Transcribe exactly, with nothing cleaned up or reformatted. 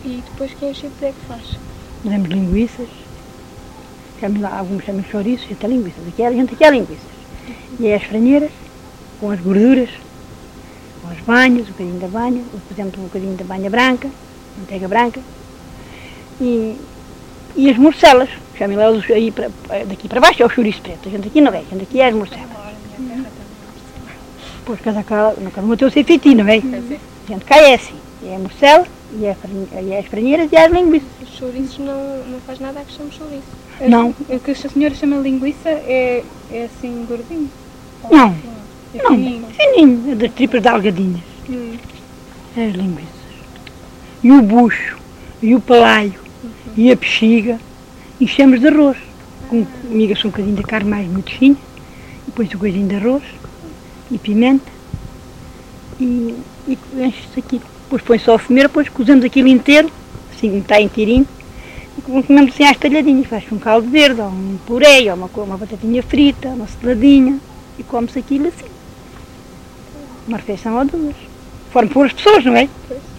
E depois quem os chifres é que faz? Fazemos linguiças, chamamos lá, alguns chamam chouriços, gente é linguiças, aqui é, a gente aqui é linguiças. E é as franheiras, com as gorduras, com as banhas, um bocadinho da banha, por exemplo, um bocadinho da banha branca, manteiga branca, e, e as morcelas, chamem lá os, aí para, daqui para baixo é o chouriço preto, a gente aqui não é, a gente aqui é as morcelas. Pois cada casa, no cada um tem o seu feitio, não é? A gente cá é assim, é a morcela, e, é, e as franheiras e as linguiças. Os chouriços não, não faz nada a que chame chouriço. Não. O que a senhora chama linguiça é, é assim gordinho? Não, É não, fininho? fininho, é das tripas de algadinhas, Hum. é as linguiças. E o bucho, e o palaio, e a bexiga, enchemos de arroz, com migas com um bocadinho de carne mais muito fina, e põe-se um bocadinho de arroz, e pimenta, e, e enche-se aqui. Depois põe só a fumeira, depois cozemos aquilo inteiro, assim como está em tirinho, e comemos assim às talhadinhas, faz um caldo verde, ou um puré, ou uma, uma batatinha frita, uma saladinha, e come-se aquilo assim. Uma refeição ou duas. Conforme for as pessoas, não é? Pois.